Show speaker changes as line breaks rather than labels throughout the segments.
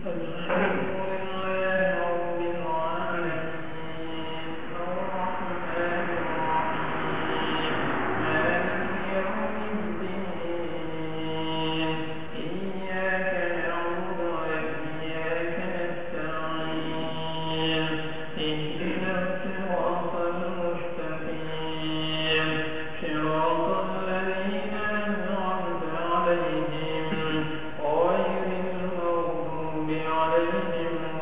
الحمد لله رب العالمين الرحمن الرحيم مالك يوم الدين إياك نعبد وإياك نستعين اهدنا الصراط المستقيم صراط الذين أنعمت عليهم غير المغضوب عليهم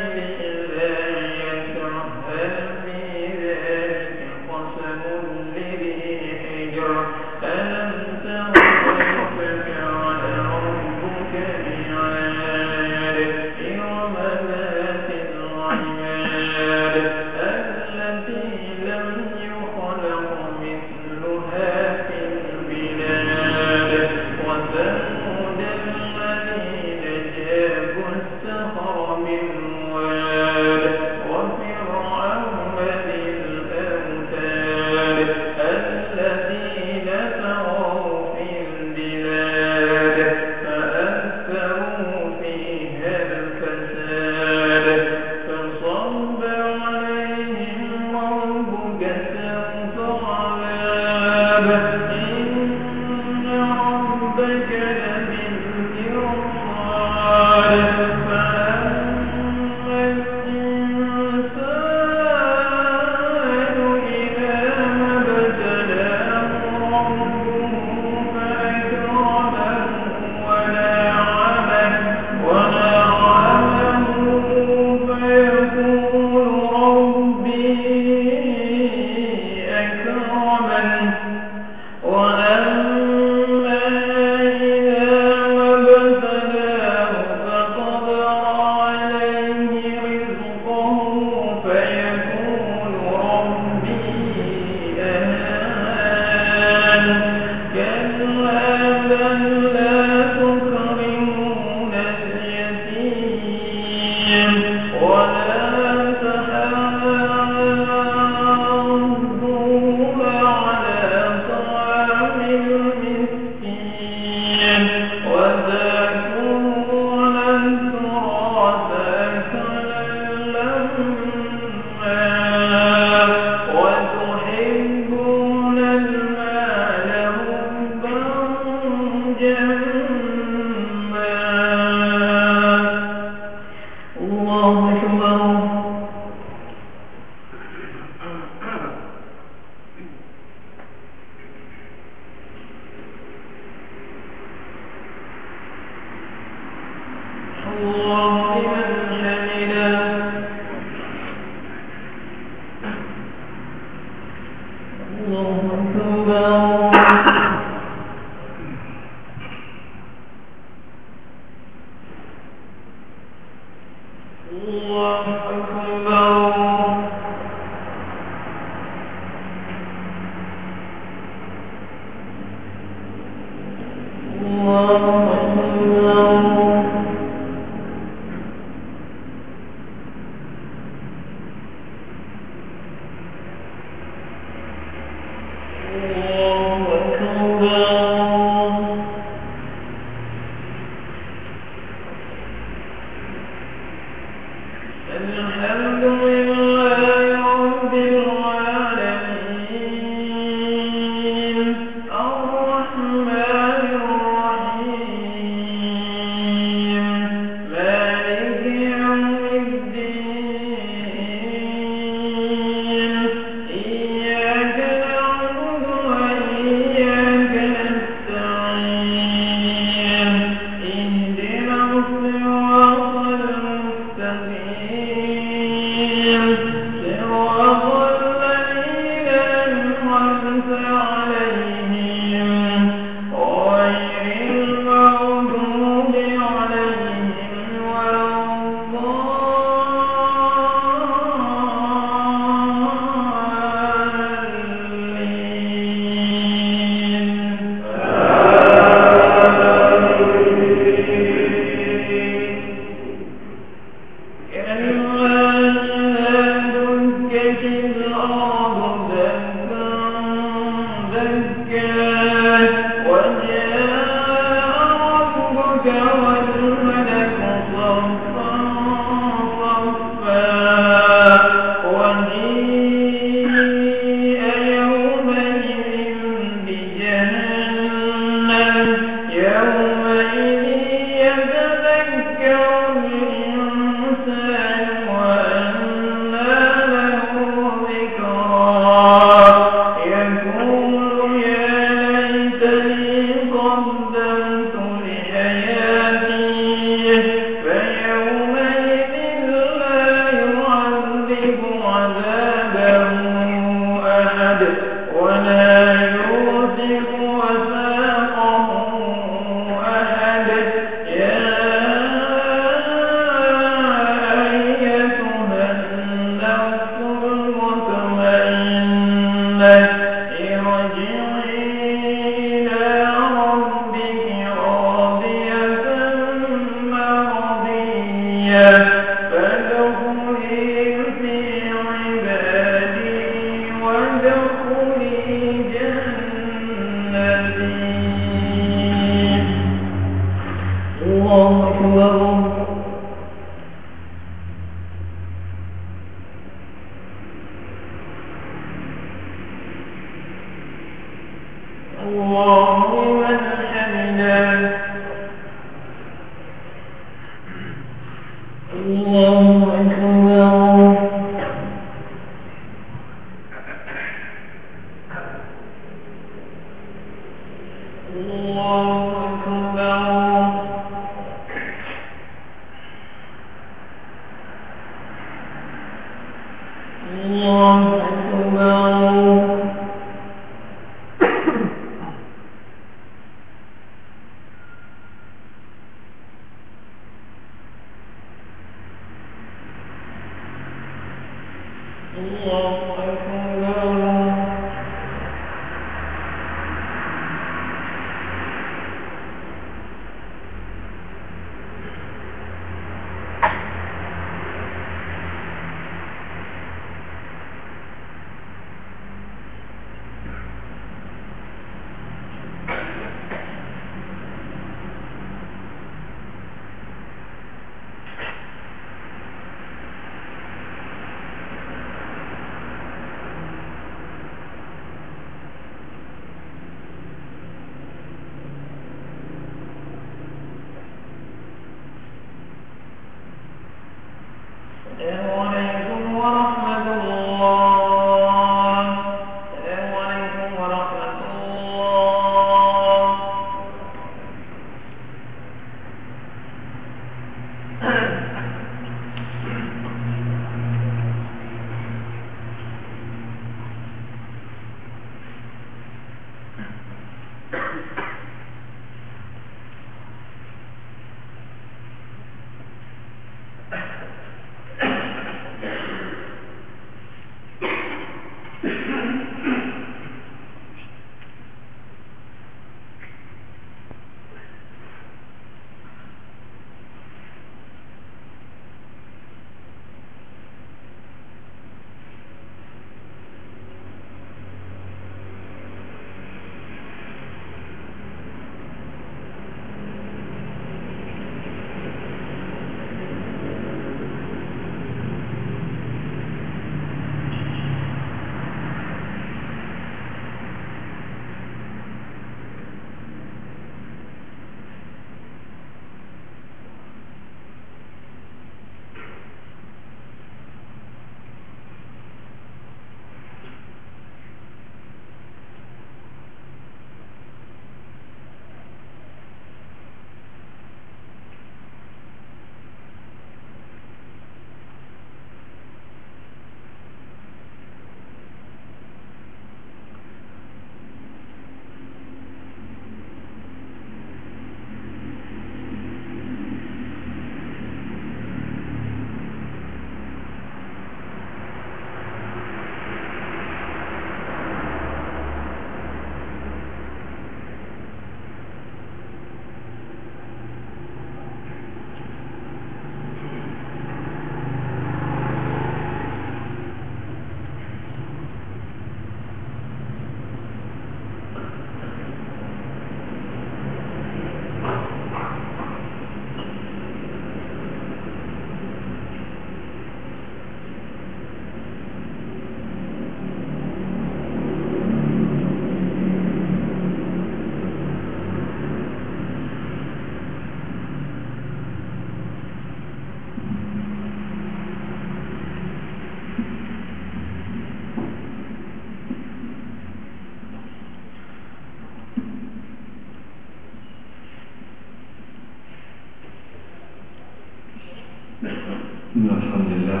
إن الحمد لله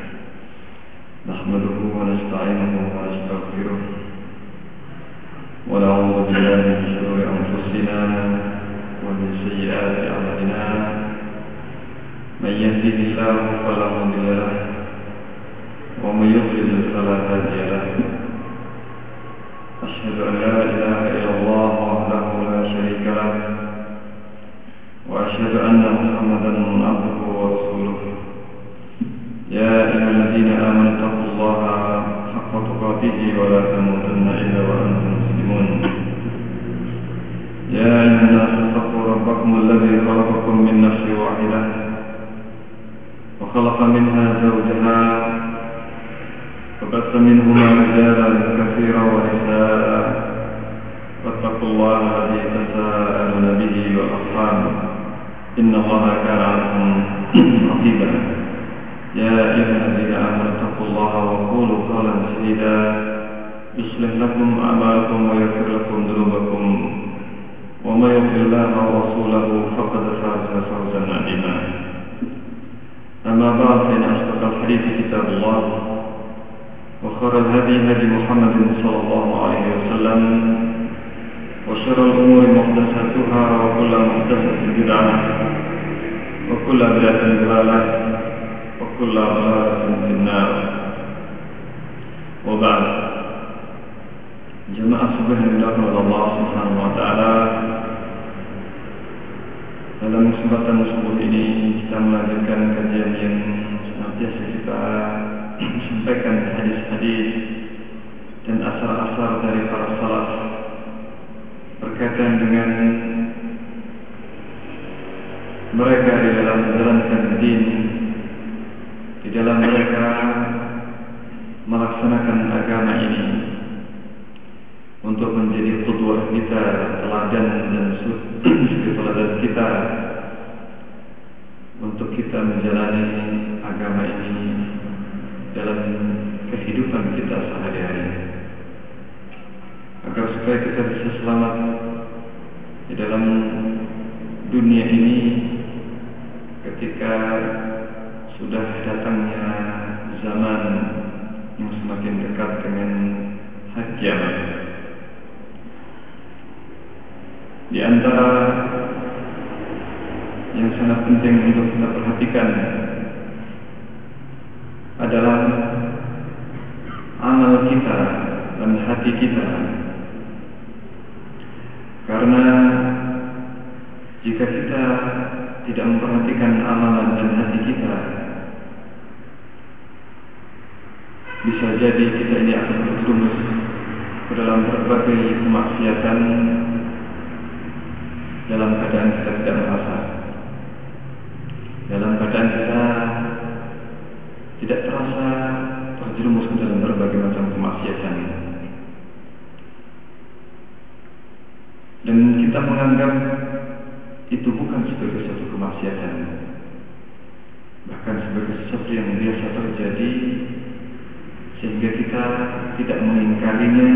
نحمده ونستعينه ونستغفره ونعوذ بالله من شرور أنفسنا ومن سيئات أعمالنا من يهده الله فلا مضل له ومن يضلل فلا هادي له أشهد أن لا إله إلا الله وحده لا شريك له وأشهد أن محمدا عبده ورسوله يا أيها الذين آمنوا اتقوا الله حق تقاته ولا تموتن إلا وأنتم مسلمون يا أيها الناس اتقوا ربكم الذي خلقكم من نفس واحدة وخلق منها زوجها وبث منهما رجالا كثيرا ونساء واتقوا الله الذي تساءلون به والأرحام إن الله كان عليكم رقيبا يا أيها الذين آمنوا اتقوا الله وقولوا قولا سديدا يصلح لكم أعمالكم ويغفر لكم ذنوبكم ومن يطع الله ورسوله فقد فاز فوزا عظيما أما بعد فإن أصدق الحديث كتاب الله وخير الهدي هدي محمد صلى الله عليه وسلم وشر الأمور محدثاتها وكل محدثة بدعة وكل بدعة ضلالة وكل ضلالة في النار وبعد jemaah subhanallah Allah Subhanahu wa taala. Dalam kesempatan subuh ini kita melanjutkan kajian yang senantiasa kita sampaikan hadis-hadis dan asar-asar dari para salaf berkaitan dengan mereka di dalam menjalankan din, di dalam mereka melaksanakan agama ini untuk menjadi qudwah kita, teladan dan suri teladan kita untuk kita menjalani agama ini dalam kehidupan kita sehari-hari, agar supaya kita bisa selamat di dalam dunia ini ketika sudah datangnya zaman yang semakin dekat dengan hari kiamat. Di antara yang sangat penting untuk kita perhatikan adalah amal kita dan hati kita. Karena jika kita tidak memperhatikan amalan dan hati kita, bisa jadi kita ini akan terjerumus ke dalam berbagai kemaksiatan dalam keadaan kita tidak merasa, dalam keadaan kita tidak terasa terjerumus ke dalam berbagai macam kemaksiatan, dan kita menganggap itu bukan sebagai suatu kemaksiatan, bahkan sebagai sesuatu yang biasa terjadi, sehingga kita tidak mengingkarinya,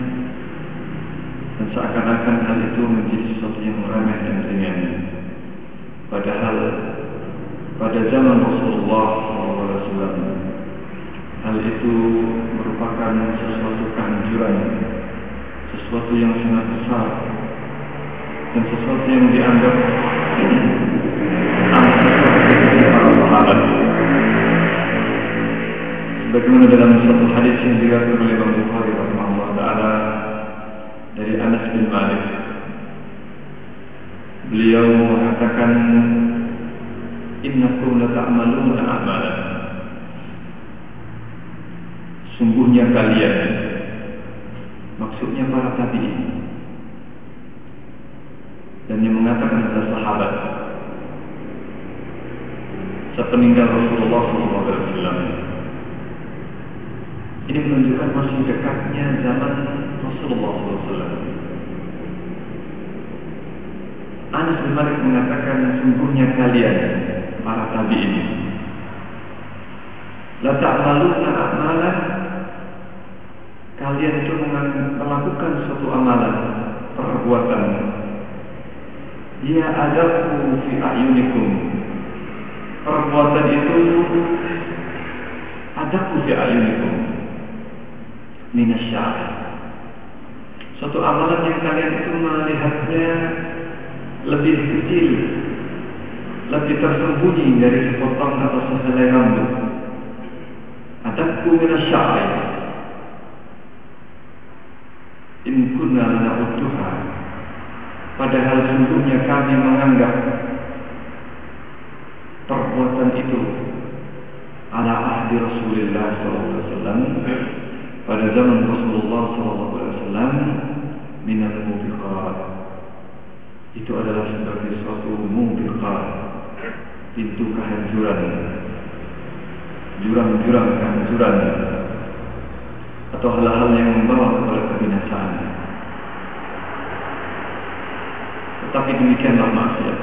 dan seakan-akan hal itu menjadi sesuatu yang remeh dan ringan. Padahal pada zaman Rasulullah SAW, hal itu merupakan sesuatu kehancuran, sesuatu yang sangat besar, dan sesuatu yang dianggap para sahabat. Sebagaimana dalam satu hadis yang diriwayatkan oleh Imam Bukhari rahimahullah taala dari Anas bin Malik, beliau mengatakan, innakum lata'maluna a'malan, sungguhnya kalian, maksudnya para tabi'in, dan yang mengatakan adalah sahabat sepeninggal Rasulullah SAW. Ini menunjukkan masih dekatnya zaman Rasulullah SAW. Anas bin Malik mengatakan, sungguhnya kalian para tabi'in la ta'maluna a'malan, kalian itu melakukan suatu amalan, perbuatan, ya adaku fi a'yunikum, perbuatan itu adaku fi a'yunikum minasyari, suatu amalan yang kalian itu melihatnya lebih kecil, lebih tersembunyi dari sepotong atau sehelai rambut. Adaku minasyari in kunna lana'udduha, padahal sungguhnya kami menganggap perbuatan itu ala ahdi Rasulullah SAW, pada zaman Rasulullah SAW, minal mubiqat, itu adalah sebagai suatu mubiqat, pintu kehancuran, jurang-jurang kehancuran, atau hal-hal yang membawa kepada kebinasaan. tetapi demikianlah maksiat.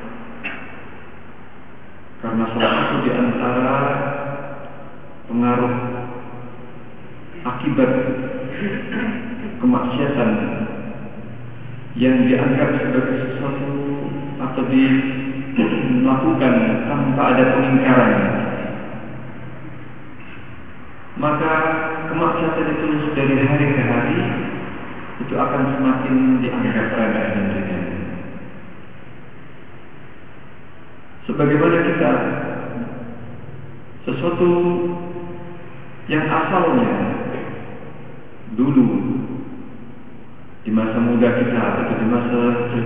Karena salah satu di antara pengaruh akibat kemaksiatan yang dianggap sebagai sesuatu atau dilakukan tanpa ada pengingkaran, maka kemaksiatan itu dari hari ke hari itu akan semakin dianggap remeh dan ringan. Sebagaimana kita sesuatu yang asalnya dulu di masa muda kita atau di masa kecil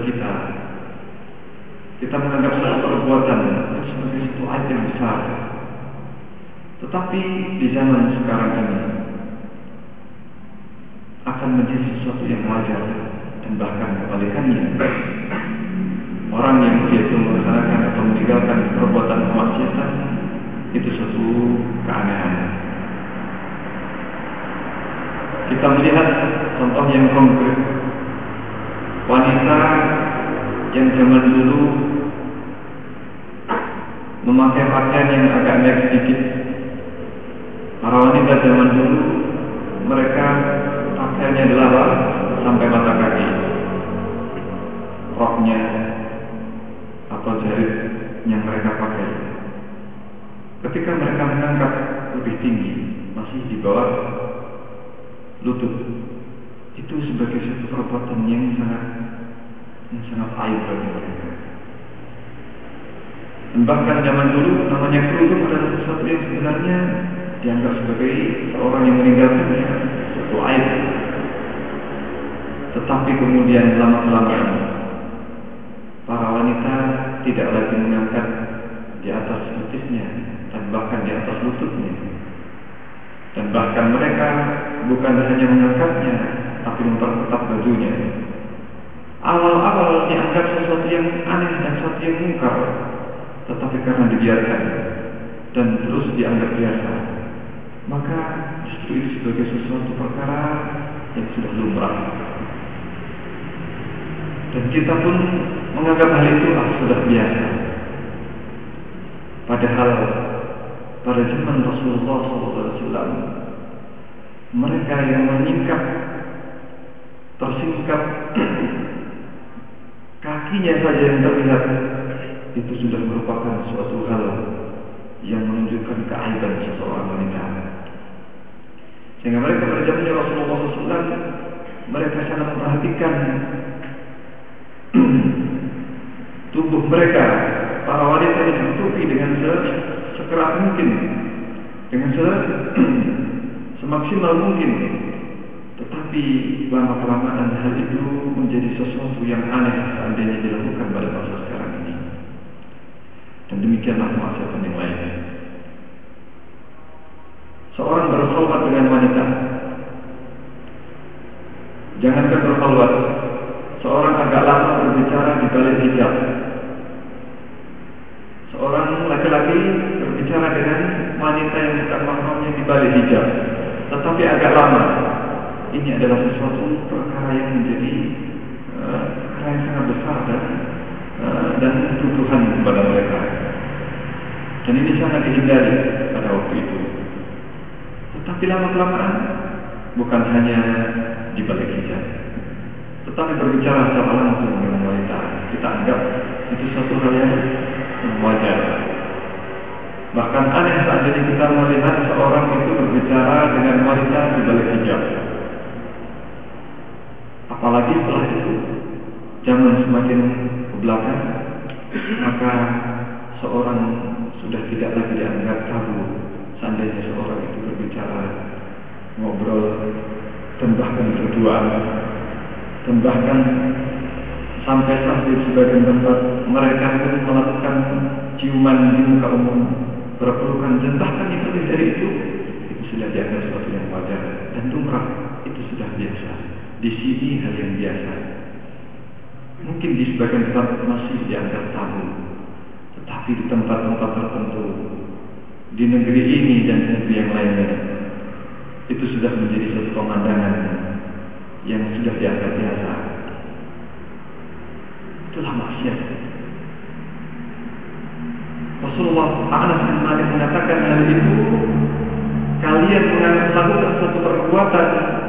kita menganggap suatu perbuatan itu sebagai suatu aib yang besar. Tetapi di zaman sekarang ini akan menjadi sesuatu yang wajar, dan bahkan kebalikannya. Orang yang dia itu melaksanakan atau meninggalkan perbuatan kemaksiatan itu suatu keanehan. Kita melihat contoh yang konkret, wanita yang zaman dulu memakai pakaian yang agak naik sedikit. Para wanita zaman dulu mereka pakaiannya adalah sampai mata kaki, roknya atau jarit yang mereka pakai. Ketika mereka mengangkat lebih tinggi, masih di bawah lutut, itu sebagai suatu perbuatan yang sangat aib bagi mereka. Dan bahkan zaman dulu namanya kerudung adalah sesuatu yang sebenarnya dianggap sebagai seorang yang meninggalkannya suatu aib. Tetapi kemudian lama-kelamaan para wanita tidak lagi mengangkat di atas betisnya dan bahkan di atas lututnya. Dan bahkan mereka bukan hanya mengangkatnya, tapi memperketat bajunya. Awal-awal dianggap sesuatu yang aneh dan sesuatu yang mungkar, tetapi karena dibiarkan dan terus dianggap biasa, maka justru itu sebagai sesuatu perkara yang sudah lumrah. Dan kita pun menganggap hal itu sudah biasa. Padahal pada zaman Rasulullah SAW, mereka yang menyingkap, tersingkap kakinya saja yang terlihat, itu sudah merupakan suatu hal yang menunjukkan keaiban seseorang wanita. Sehingga mereka pada zaman Rasulullah SAW, mereka sangat memperhatikan tubuh mereka. Para wanita ditutupi dengan sekeras mungkin, dengan semaksimal mungkin. Tetapi lama-kelamaan hal itu menjadi sesuatu yang aneh seandainya dilakukan pada masa sekarang ini. Dan demikianlah kemaksiatan yang lainnya. Seorang berkhalwat dengan wanita, jangankan berkhalwat, seorang agak lama berbicara di balik hijab. Seorang laki-laki berbicara dengan wanita yang bukan mahramnya di balik hijab, tetapi agak lama. Ini adalah sesuatu perkara yang menjadi perkara yang sangat besar dan tuduhan kepada mereka. Dan ini sangat dihindari pada waktu itu. Tetapi lama-kelamaan bukan hanya di balik hijab, tetapi berbicara secara langsung dengan wanita, kita anggap itu suatu hal yang wajar. Bahkan aneh saat jadi kita melihat seorang itu berbicara dengan wanita di balik hijab. Apalagi setelah itu zaman semakin ke belakang, maka seorang sudah tidak lagi dianggap tabu seandainya seorang itu berbicara, ngobrol, dan bahkan berduaan, dan bahkan sampai di sebagian tempat mereka pun melakukan ciuman di muka umum, berpelukan, dan bahkan itu dari itu sudah dianggap sesuatu yang wajar dan lumrah. Itu sudah biasa. Di sini hal yang biasa. Mungkin di sebagian tempat masih dianggap tabu, tetapi di tempat-tempat tertentu, di negeri ini dan negeri yang lainnya, itu sudah menjadi suatu pemandangan yang sudah dianggap biasa. itulah maksiat. Rasulullah Anas bin Malik mengatakan hal itu, kalian melakukan suatu perbuatan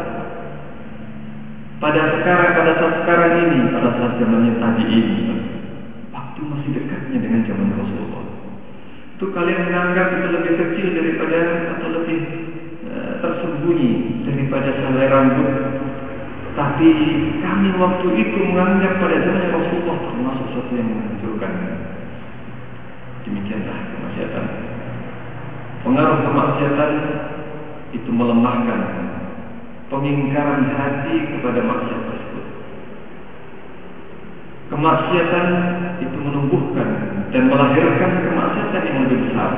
pada saat sekarang ini, pada saat zamannya tabi'in, waktu masih dekatnya dengan zaman Rasulullah, itu kalian menganggap itu lebih kecil daripada atau lebih tersembunyi daripada selai rambut. Tapi kami waktu itu menganggap pada zaman Rasulullah termasuk sesuatu yang menghancurkan. Demikianlah kemaksiatan. Pengaruh kemaksiatan itu melemahkan pengingkaran hati kepada maksiat tersebut. Kemaksiatan itu menumbuhkan dan melahirkan kemaksiatan yang lebih besar.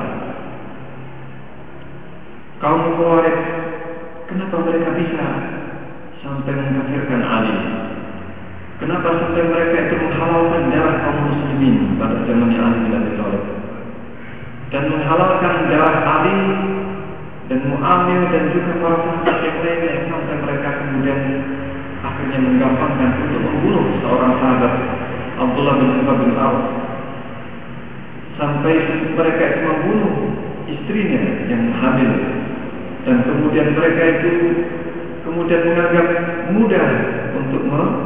Kaum Khawarij, kenapa mereka bisa sampai mengkafirkan Ali? Kenapa sampai mereka itu menghalalkan darah kaum muslimin pada zamannya Ali bin Abi Thalib, dan menghalalkan darah Ali dan Muawiyah dan juga para sahabat yang lainnya, yang sampai mereka kemudian akhirnya menggampangkan untuk membunuh seorang sahabat, Abdullah bin Ubay bin Auf, sampai mereka itu membunuh istrinya yang hamil, dan kemudian mereka itu kemudian menganggap mudah untuk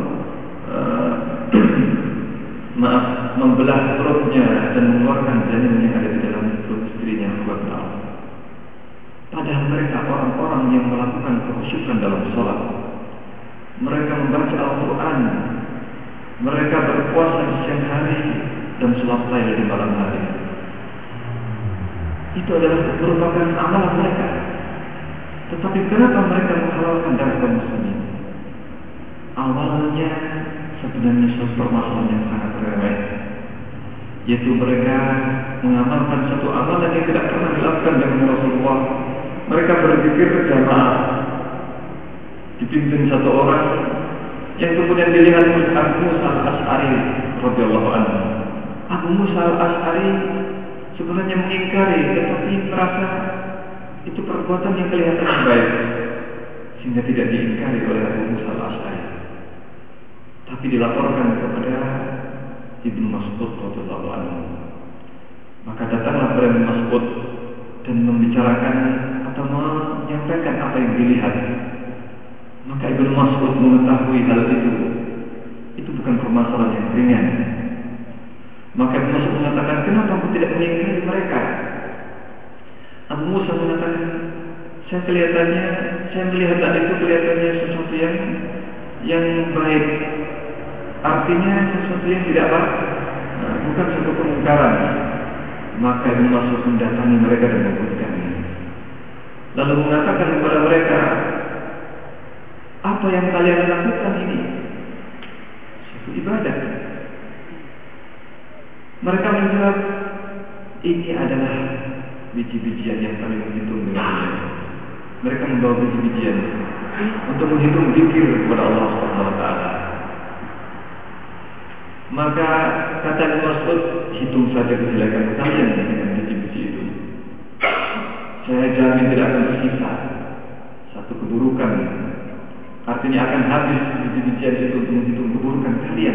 membelah perutnya dan mengeluarkan janin yang ada di dalam perut istrinya, Ubay bin Auf. Padahal mereka orang-orang yang melakukan kekhusyukan dalam sholat. Mereka membaca Al-Quran, mereka berpuasa di siang hari dan sholat lail di malam hari. Itu adalah merupakan amalan mereka. Tetapi kenapa mereka menghalalkan darah kaum muslimin? Awalnya sebenarnya suatu permasalahan yang sangat remeh, yaitu mereka mengamalkan satu amalan yang tidak pernah dilakukan dengan Rasulullah. Mereka berzikir berjamaah, dipimpin satu orang yang kemudian dilihat Abu Musa al-Ash'ari radhiyallahu anhu. Abu Musa al-Ash'ari sebenarnya mengingkari, tetapi merasa itu perbuatan yang kelihatan baik, sehingga tidak diingkari oleh Abu Musa al-Ash'ari. Tapi dilaporkan kepada Ibnu Mas'ud radhiyallahu anhu. Maka datanglah kepada Ibnu Mas'ud dan membicarakan atau menyampaikan apa yang dilihat. Maka Ibnu Mas'ud mengetahui hal itu bukan permasalahan yang ringan. Maka Ibnu Mas'ud mengatakan, kenapa aku tidak mengingkari mereka? Abu Musa mengatakan, saya melihat tadi itu kelihatannya sesuatu yang baik. Artinya sesuatu yang tidak baik, bukan suatu kemungkaran. Maka Ibnu Mas'ud mendatangi mereka dan membuktikannya, lalu mengatakan kepada mereka, apa yang kalian lakukan ini suatu ibadah. Mereka menjawab, ini adalah biji-bijian yang kami menghitung dengannya. Mereka membawa biji-bijian untuk menghitung zikir kepada Allah Subhanahu wa taala. Maka kata Ibnu Mas'ud, hitung saja kejelekan kalian dengan biji-biji itu. Saya jamin tidak akan tersisa satu keburukan. Artinya akan habis biji-bijian itu untuk menghitung keburukan kalian.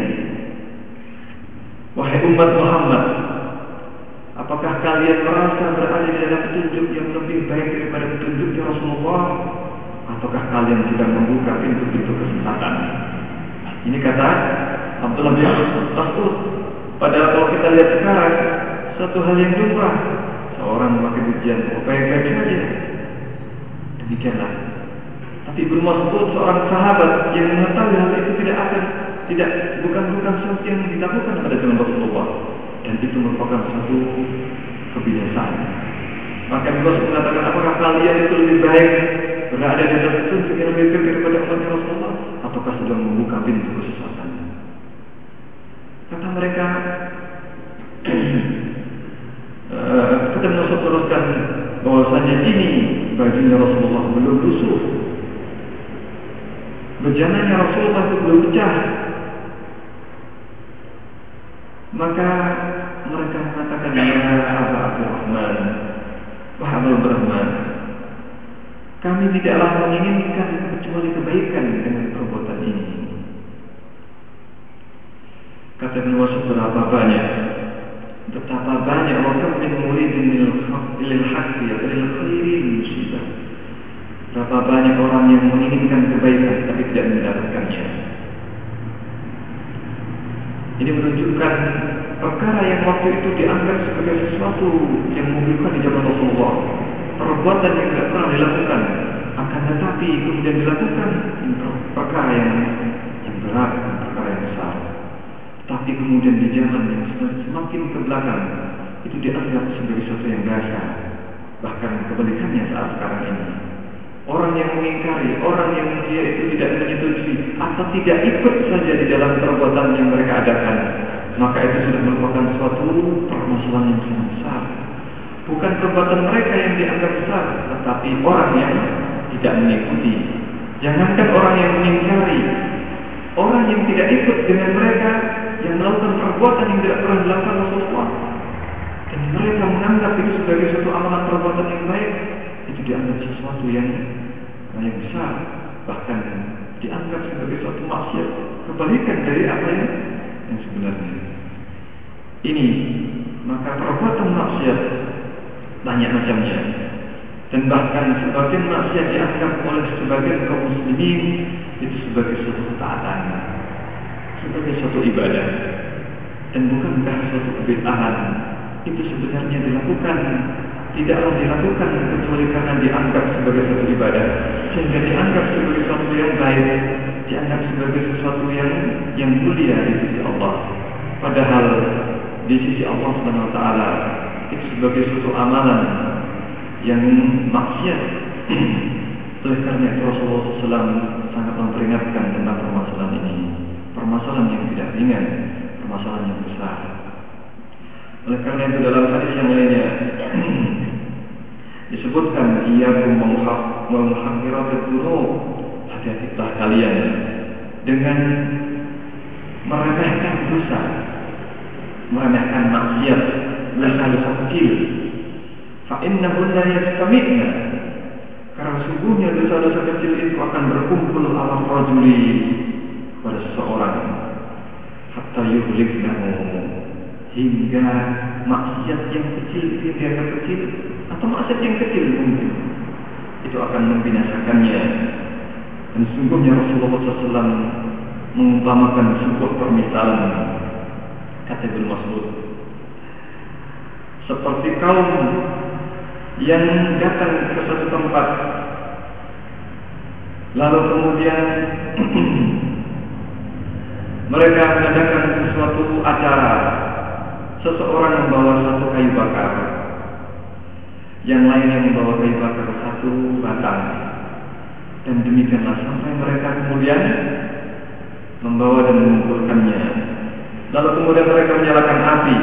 Wahai umat Muhammad, apakah kalian merasa berada di dalam petunjuk yang lebih baik daripada petunjuknya Rasulullah? Ataukah kalian sedang membuka pintu-pintu kesesatan? Ini kata Abdullah bin Mas'ud. Padahal kalau kita lihat sekarang, satu hal yang lumrah, seorang memakai pujian, baik-baik saja. Demikianlah. Tapi Ibnu Mas'ud, seorang sahabat yang mengetahui hal itu bukan sesuatu yang dilakukan pada zaman Rasulullah, dan itu merupakan satu kebiasaan. Maka Ibnu Mas'ud mengatakan, apakah kalian itu lebih baik berada di dalam petunjuk yang lebih baik daripada umatnya Rasulullah, ataukah sedang membuka pintu kesesatan? Kata mereka, kita Mas'ud teruskan bahwasanya ini bajunya Rasulullah belum lusuh, bejananya Rasulullah itu belum pecah. Maka mereka mengatakan, ya Aba Abdurrahman, wahai Abu Abdurrahman, kami tidaklah menginginkan kecuali kebaikan dengan perbuatan ini. Kata Kata Ibnu Mas'ud, betapa banyak wakam min muridin lil haqqi lil khairi musibah. Berapa banyak orang yang menginginkan kebaikan tapi tidak mendapatkannya. Ini menunjukkan perkara yang waktu itu dianggap sebagai sesuatu yang mengubahkan di zaman Rasulullah, perbuatan yang tidak pernah dilakukan, akan tetapi kemudian dilakukan perkara yang berat, perkara yang besar. Tapi kemudian di zaman yang semakin ke belakang itu dianggap sebagai sesuatu yang biasa. Bahkan kebalikannya saat sekarang ini, orang yang mengingkari, orang yang dia itu tidak menyetujui atau tidak ikut saja di dalam perbuatan yang mereka adakan, maka itu sudah merupakan suatu permasalahan yang sangat besar. Bukan perbuatan mereka yang dianggap besar, tetapi orang yang tidak mengikuti. Jangankan orang yang mengingkari, orang yang tidak ikut dengan mereka, yang melakukan perbuatan yang tidak pernah dilakukan Rasulullah, dan mereka menganggap itu sebagai suatu amalan perbuatan yang baik, itu dianggap sesuatu yang besar, bahkan dianggap sebagai suatu maksiat, kebalikan dari apa yang sebenarnya. Ini maka perbuatan maksiat banyak macamnya, dan bahkan sebagian maksiat dianggap oleh sebagian kaum muslimin itu sebagai suatu ketaatan, sebagai suatu ibadah, dan bukankah suatu kebid'ahan itu sebenarnya tidaklah dilakukan kecuali karena dianggap sebagai suatu ibadah, sehingga dianggap sebagai sesuatu yang baik, dianggap sebagai sesuatu yang mulia di sisi Allah. Padahal di sisi Allah SWT itu sebagai suatu amalan yang maksiat. Oleh karena itu Rasulullah SAW sangat memperingatkan tentang permasalahan ini, permasalahan yang tidak ringan, permasalahan yang besar. Oleh karena itu dalam hadis yang lainnya disebutkan, iyyakum wa muhaqqiratud dzunub, hati-hatilah kalian dengan meremehkan dosa, meremehkan maksiat, dosa kecil. Fa innahu la yastami'na, karena sungguhnya dosa-dosa kecil itu akan berkumpul ala rajuli, pada seseorang, hatta yuhliknahu, hingga maksiat yang kecil itu dianggap kecil, atau maksiat yang kecil mungkin itu akan membinasakannya. Dan sungguhnya Rasulullah SAW mengumpamakan sebuah permisalan, kata Ibnu Mas'ud, seperti kaum yang datang ke suatu tempat, lalu kemudian mereka mengadakan sesuatu acara. Seseorang membawa satu kayu bakar, yang lainnya membawa kayu bakar satu batang, dan demikianlah sampai mereka kemudian membawa dan mengumpulkannya. Lalu kemudian mereka menyalakan api,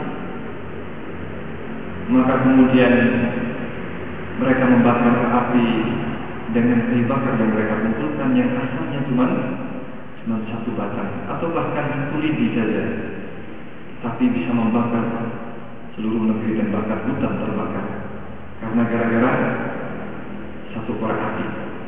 maka kemudian mereka membakar api dengan kayu bakar yang mereka kumpulkan, yang asalnya cuma satu batang atau bahkan satu lidi saja, tapi bisa membakar seluruh negeri dan bahkan hutan terbakar karena gara-gara satu korek api.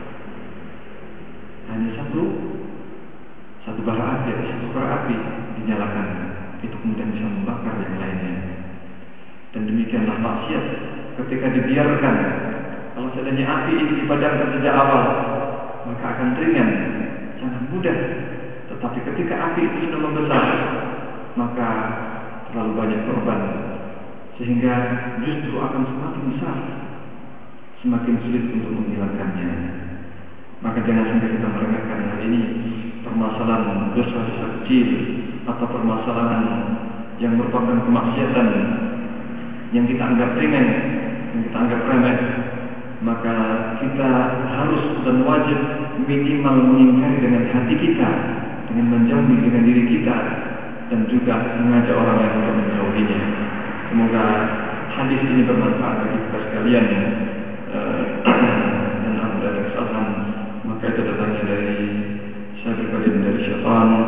Hanya satu bara api, satu korek api dinyalakan, itu kemudian bisa membakar yang lainnya. Dan demikianlah maksiat ketika dibiarkan. Kalau seandainya api ini dipadamkan sejak awal, maka akan ringan, sangat mudah. Tetapi ketika api itu sudah membesar, maka terlalu banyak korban, sehingga justru akan semakin besar, semakin sulit untuk menghilangkannya. Maka jangan sampai kita meremehkan hal ini, permasalahan dosa-dosa kecil atau permasalahan yang merupakan kemaksiatan yang kita anggap ringan, yang kita anggap remeh. Maka kita harus dan wajib minimal mengingkari dengan hati kita, dengan menjauhi dengan diri kita, dan juga mengajak orang lain untuk menjauhinya. Semoga hadis ini bermanfaat bagi kita sekalian, dan apabila ada kesalahan maka itu datangnya dari saya pribadi dan dari syaitan.